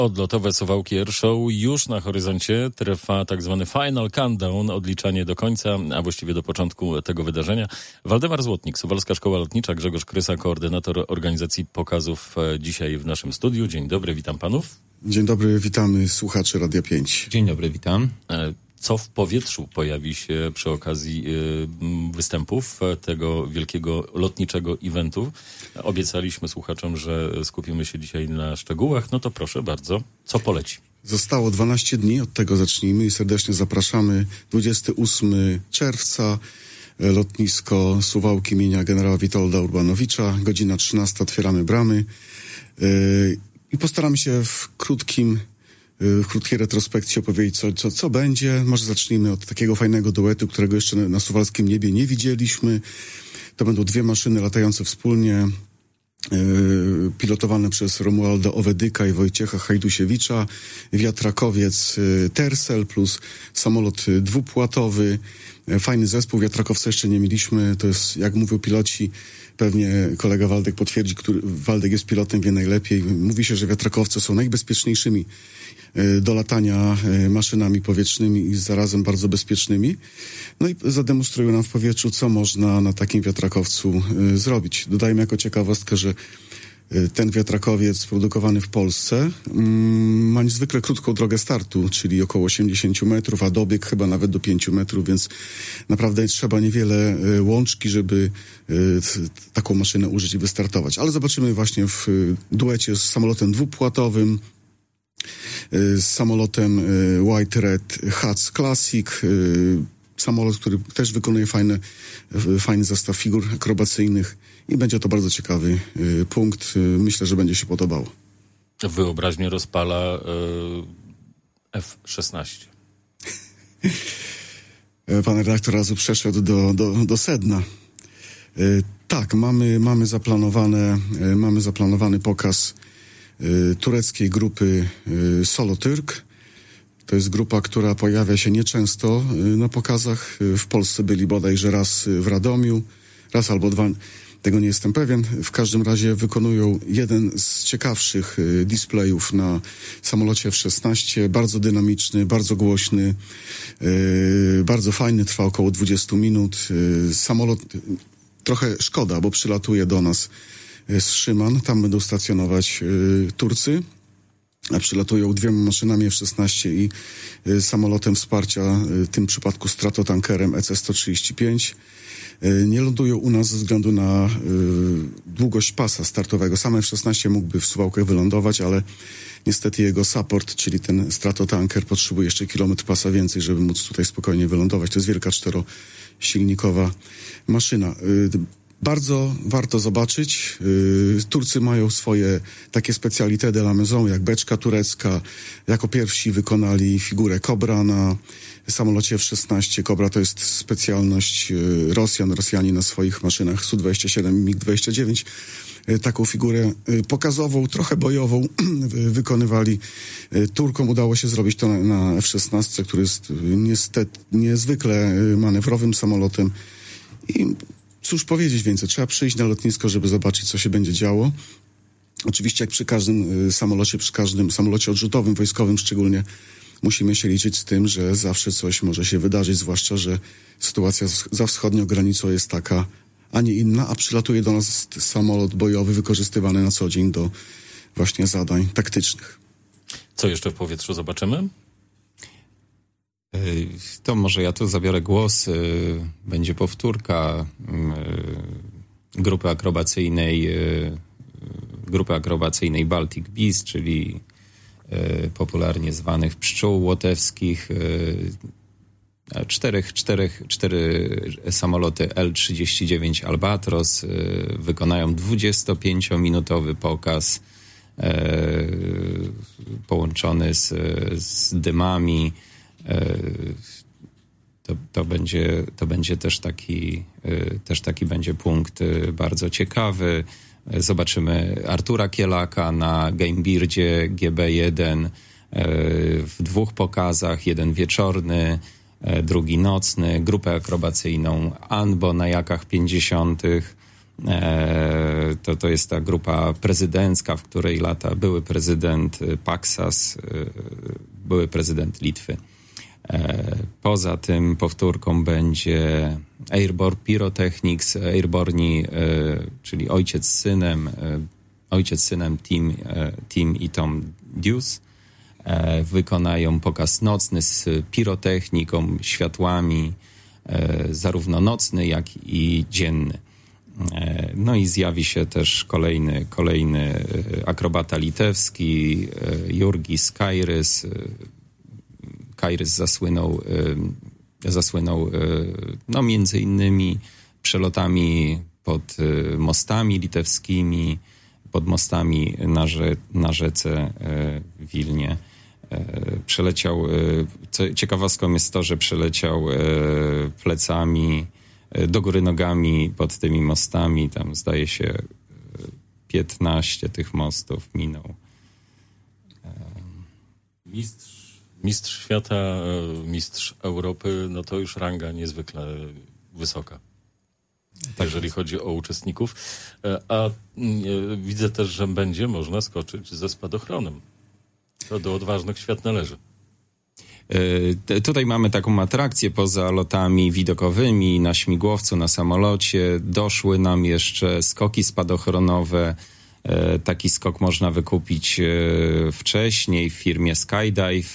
Odlotowe Suwałki Air Show już na horyzoncie. Trwa tak zwany final countdown, odliczanie do końca, a właściwie do początku tego wydarzenia. Waldemar Złotnik, Suwalska Szkoła Lotnicza, Grzegorz Krysa, koordynator organizacji pokazów, dzisiaj w naszym studiu. Dzień dobry, witam panów. Dzień dobry, witamy słuchaczy Radia 5. Dzień dobry, witam. Co w powietrzu pojawi się przy okazji występów tego wielkiego lotniczego eventu? Obiecaliśmy słuchaczom, że skupimy się dzisiaj na szczegółach. No to proszę bardzo, co poleci? Zostało 12 dni, od tego zacznijmy i serdecznie zapraszamy. 28 czerwca, lotnisko Suwałki imienia generała Witolda Urbanowicza. Godzina 13, otwieramy bramy i postaramy się w krótkiej retrospekcji opowiedzieć, co będzie. Może zacznijmy od takiego fajnego duetu, którego jeszcze na suwalskim niebie nie widzieliśmy. To będą dwie maszyny latające wspólnie, pilotowane przez Romualda Owedyka i Wojciecha Hajdusiewicza. Wiatrakowiec Tercel plus samolot dwupłatowy. Fajny zespół, wiatrakowca jeszcze nie mieliśmy. To jest, jak mówią piloci, pewnie kolega Waldek potwierdzi, Waldek jest pilotem, wie najlepiej. Mówi się, że wiatrakowce są najbezpieczniejszymi do latania maszynami powietrznymi i zarazem bardzo bezpiecznymi. No i zademonstrują nam w powietrzu, co można na takim wiatrakowcu zrobić. Dodajmy jako ciekawostkę, że ten wiatrakowiec produkowany w Polsce ma niezwykle krótką drogę startu, czyli około 80 metrów, a dobieg chyba nawet do 5 metrów, więc naprawdę trzeba niewiele łączki, żeby taką maszynę użyć i wystartować. Ale zobaczymy właśnie w duecie z samolotem dwupłatowym, z samolotem White Red Hats Classic, samolot, który też wykonuje fajny zestaw figur akrobacyjnych i będzie to bardzo ciekawy punkt. Myślę, że będzie się podobało. Wyobraźnię rozpala F-16. Pan redaktor razu przeszedł do sedna. Tak, mamy zaplanowany pokaz tureckiej grupy Solo Türk. To jest grupa, która pojawia się nieczęsto na pokazach. W Polsce byli bodajże raz w Radomiu, raz albo dwa, tego nie jestem pewien. W każdym razie wykonują jeden z ciekawszych displayów na samolocie F-16. Bardzo dynamiczny, bardzo głośny, bardzo fajny, trwa około 20 minut. Samolot trochę szkoda, bo przylatuje do nas z Szyman, tam będą stacjonować Turcy, a przylatują dwiema maszynami F-16 i samolotem wsparcia, w tym przypadku stratotankerem EC-135. Nie lądują u nas ze względu na długość pasa startowego. Sam F-16 mógłby w Suwałkach wylądować, ale niestety jego support, czyli ten stratotanker, potrzebuje jeszcze kilometr pasa więcej, żeby móc tutaj spokojnie wylądować. To jest wielka 4-silnikowa maszyna. Bardzo warto zobaczyć. Turcy mają swoje takie specalité de la maison, jak beczka turecka. Jako pierwsi wykonali figurę Kobra na samolocie F-16. Kobra to jest specjalność Rosjan. Rosjanie na swoich maszynach Su-27 i MiG-29 taką figurę pokazową, trochę bojową wykonywali. Turkom udało się zrobić to na F-16, który jest niestety niezwykle manewrowym samolotem. I cóż powiedzieć więcej, trzeba przyjść na lotnisko, żeby zobaczyć, co się będzie działo. Oczywiście jak przy każdym samolocie odrzutowym, wojskowym szczególnie, musimy się liczyć z tym, że zawsze coś może się wydarzyć, zwłaszcza, że sytuacja za wschodnią granicą jest taka, a nie inna, a przylatuje do nas samolot bojowy wykorzystywany na co dzień do właśnie zadań taktycznych. Co jeszcze w powietrzu zobaczymy? To może ja tu zabiorę głos. Będzie powtórka grupy akrobacyjnej Baltic Beast, czyli popularnie zwanych pszczół łotewskich. Cztery samoloty L-39 Albatros wykonają 25-minutowy pokaz połączony z dymami. To będzie też taki będzie punkt bardzo ciekawy. Zobaczymy Artura Kielaka na Gamebirdzie GB1 w 2 pokazach, jeden wieczorny, drugi nocny, grupę akrobacyjną Anbo na jakach 50. To jest ta grupa prezydencka, w której lata były prezydent Paksas, były prezydent Litwy. Poza tym powtórką będzie Airborne Pyrotechnics, Airborni, czyli ojciec z synem Tim i Tom Deuce. Wykonają pokaz nocny z pirotechniką, światłami, zarówno nocny, jak i dzienny. No i zjawi się też kolejny akrobata litewski, Jurgis Kairys. Kairys zasłynął no między innymi przelotami pod mostami litewskimi, pod mostami na rzece Wilnie. Przeleciał, ciekawostką jest to, że przeleciał plecami do góry nogami pod tymi mostami. Tam zdaje się 15 tych mostów minął. Mistrz świata, mistrz Europy, no to już ranga niezwykle wysoka. Tak, jeżeli chodzi o uczestników. A widzę też, że będzie można skoczyć ze spadochronem. To do odważnych świat należy. Tutaj mamy taką atrakcję poza lotami widokowymi na śmigłowcu, na samolocie. Doszły nam jeszcze skoki spadochronowe. Taki skok można wykupić wcześniej w firmie Skydive.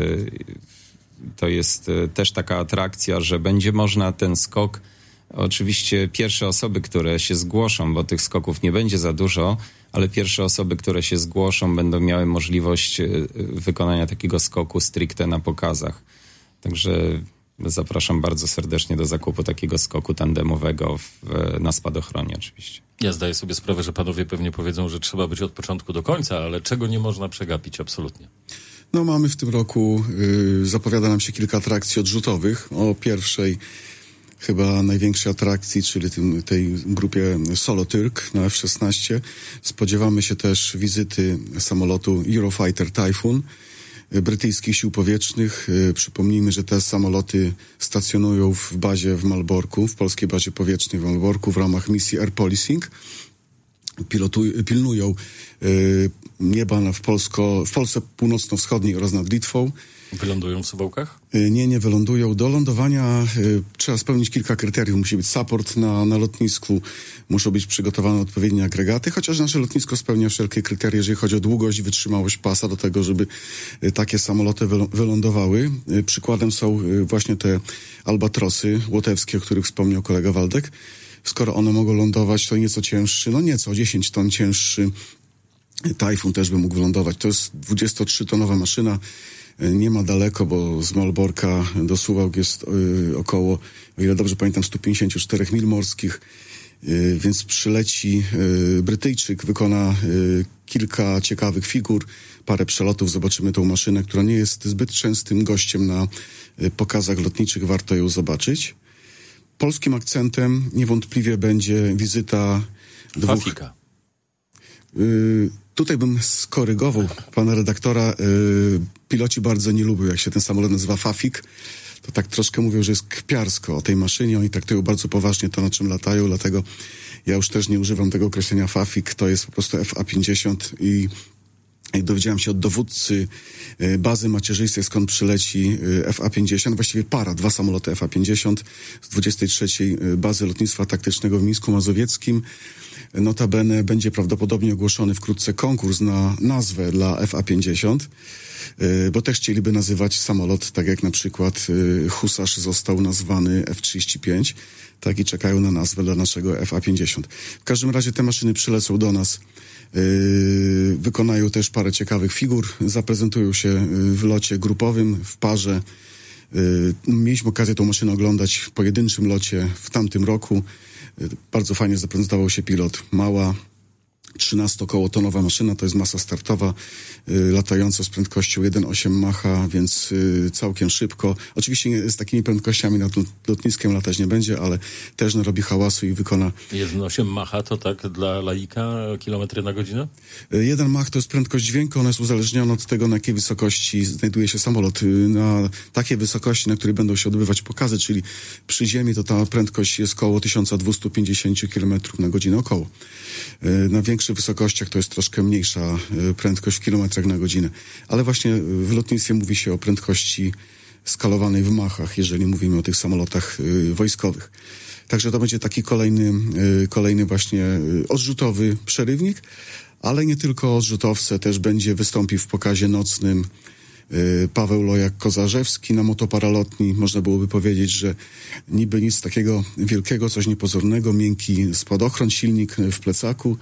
To jest też taka atrakcja, że będzie można ten skok, oczywiście pierwsze osoby, które się zgłoszą, bo tych skoków nie będzie za dużo, ale pierwsze osoby, które się zgłoszą, będą miały możliwość wykonania takiego skoku stricte na pokazach. Także zapraszam bardzo serdecznie do zakupu takiego skoku tandemowego na spadochronie oczywiście. Ja zdaję sobie sprawę, że panowie pewnie powiedzą, że trzeba być od początku do końca, ale czego nie można przegapić absolutnie? No mamy w tym roku, zapowiada nam się kilka atrakcji odrzutowych. O pierwszej, chyba największej atrakcji, czyli tej grupie Solotyrk na F-16. Spodziewamy się też wizyty samolotu Eurofighter Typhoon brytyjskich sił powietrznych. Przypomnijmy, że te samoloty stacjonują w bazie w Malborku, w polskiej bazie powietrznej w Malborku w ramach misji Air Policing. Pilnują nieba w Polsce północno-wschodniej oraz nad Litwą. Wylądują w Suwałkach? Nie wylądują. Do lądowania trzeba spełnić kilka kryteriów. Musi być support na lotnisku, muszą być przygotowane odpowiednie agregaty, chociaż nasze lotnisko spełnia wszelkie kryteria, jeżeli chodzi o długość i wytrzymałość pasa do tego, żeby takie samoloty wylądowały. Przykładem są właśnie te albatrosy łotewskie, o których wspomniał kolega Waldek. Skoro one mogą lądować, to nieco cięższy, nieco 10 ton cięższy Tajfun też by mógł wylądować. To jest 23-tonowa maszyna. Nie ma daleko, bo z Malborka do Suwałk jest około, o ile dobrze pamiętam, 154 mil morskich, więc przyleci Brytyjczyk, wykona kilka ciekawych figur, parę przelotów, zobaczymy tą maszynę, która nie jest zbyt częstym gościem na pokazach lotniczych, warto ją zobaczyć. Polskim akcentem niewątpliwie będzie wizyta Fafika. Tutaj bym skorygował pana redaktora. Piloci bardzo nie lubią, jak się ten samolot nazywa Fafik. To tak troszkę mówią, że jest kpiarsko o tej maszynie. Oni traktują bardzo poważnie to, na czym latają, dlatego ja już też nie używam tego określenia Fafik. To jest po prostu FA-50 i jak dowiedziałem się od dowódcy bazy macierzystej, skąd przyleci FA-50, właściwie dwa samoloty FA-50 z 23. bazy lotnictwa taktycznego w Mińsku Mazowieckim. Notabene będzie prawdopodobnie ogłoszony wkrótce konkurs na nazwę dla FA-50, bo też chcieliby nazywać samolot tak jak na przykład Husarz został nazwany F-35, tak i czekają na nazwę dla naszego FA-50. W każdym razie te maszyny przylecą do nas, wykonają też parę ciekawych figur, zaprezentują się w locie grupowym, w parze. Mieliśmy okazję tą maszynę oglądać w pojedynczym locie w tamtym roku. Bardzo fajnie zaprezentował się pilot. Mała, 13-kołotonowa maszyna, to jest masa startowa, latająca z prędkością 1,8 Macha, więc całkiem szybko. Oczywiście z takimi prędkościami nad lotniskiem latać nie będzie, ale też narobi hałasu i wykona... 1,8 Macha to tak dla laika kilometry na godzinę? 1 Mach to jest prędkość dźwięku, ona jest uzależniona od tego, na jakiej wysokości znajduje się samolot. Na takiej wysokości, na której będą się odbywać pokazy, czyli przy ziemi, to ta prędkość jest około 1250 km na godzinę około. Na większych wysokościach to jest troszkę mniejsza prędkość w kilometrach na godzinę. Ale właśnie w lotnictwie mówi się o prędkości skalowanej w machach, jeżeli mówimy o tych samolotach wojskowych. Także to będzie taki kolejny właśnie odrzutowy przerywnik, ale nie tylko odrzutowce, też wystąpi w pokazie nocnym Paweł Lojak-Kozarzewski na motoparalotni. Można byłoby powiedzieć, że niby nic takiego wielkiego, coś niepozornego, miękki spadochron, silnik w plecaku.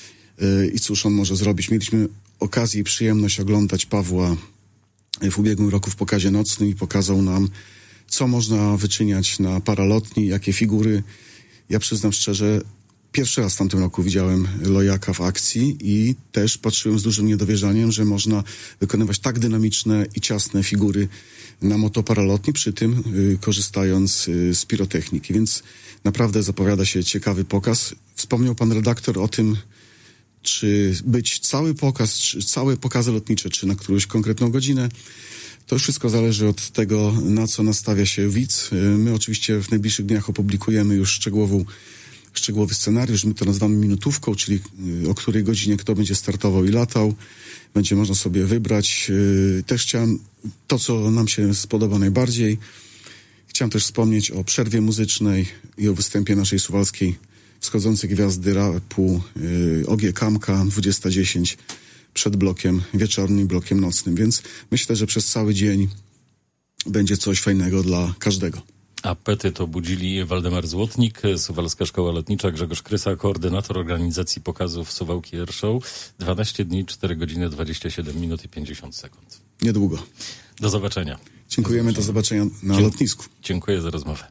I cóż on może zrobić? Mieliśmy okazję i przyjemność oglądać Pawła w ubiegłym roku w pokazie nocnym i pokazał nam, co można wyczyniać na paralotni, jakie figury. Ja przyznam szczerze, pierwszy raz w tamtym roku widziałem Lojaka w akcji i też patrzyłem z dużym niedowierzaniem, że można wykonywać tak dynamiczne i ciasne figury na motoparalotni, przy tym korzystając z pirotechniki. Więc naprawdę zapowiada się ciekawy pokaz. Wspomniał pan redaktor o tym, czy być cały pokaz, czy całe pokazy lotnicze, czy na którąś konkretną godzinę. To już wszystko zależy od tego, na co nastawia się widz. My oczywiście w najbliższych dniach opublikujemy już szczegółowy scenariusz. My to nazywamy minutówką, czyli o której godzinie kto będzie startował i latał. Będzie można sobie wybrać. Też chciałem to, co nam się spodoba najbardziej. Chciałem też wspomnieć o przerwie muzycznej i o występie naszej suwalskiej wschodzącej gwiazdy rapu OG Kamka 20:10 przed blokiem wieczornym, blokiem nocnym. Więc myślę, że przez cały dzień będzie coś fajnego dla każdego. Apetyt obudzili Waldemar Złotnik, Suwalska Szkoła Lotnicza, Grzegorz Krysa, koordynator organizacji pokazów Suwałki Air Show. 12 dni, 4 godziny, 27 minut i 50 sekund. Niedługo. Do zobaczenia. Dziękujemy, do zobaczenia na lotnisku. Dziękuję za rozmowę.